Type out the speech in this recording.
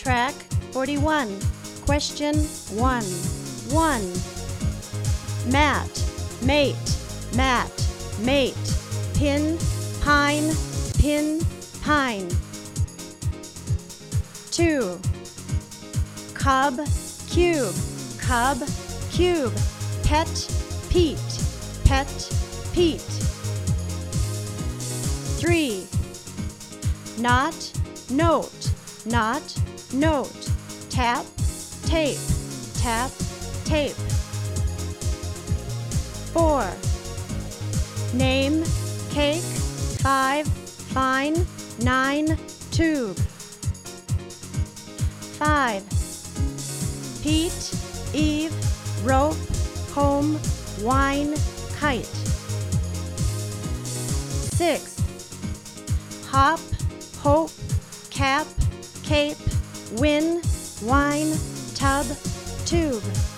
Track 41. Question 1. 1. Mat, mate, mat, mate. Pin, pine, pin, pine. 2. Cub, cube, cub, cube. Pet, Pete, pet, Pete. 3. Knot, note, knot, note. Tap, tape, tap, tape. 4. Name, cake. 5. Fine. 9. Tube. 5. Pete, Eve, rope, home, wine, kite. 6. Hop, hope, cap, cape, win, wine, tub, tube.